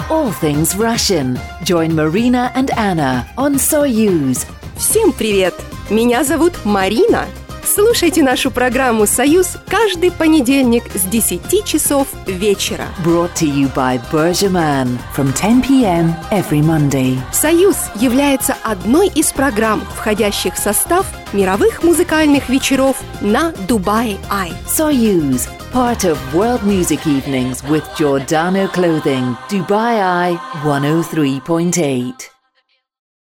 all things Russian. Join Marina and Anna on Soyuz. Всем привет! Меня зовут Марина. Слушайте нашу программу «Союз» каждый понедельник с 10 часов вечера. Brought to you by Bergerman from 10 p.m. every Monday. «Союз» является одной из программ, входящих в состав мировых музыкальных вечеров на Dubai Eye. Soyuz, part of World Music Evenings with Giordano Clothing, Dubai Eye 103.8.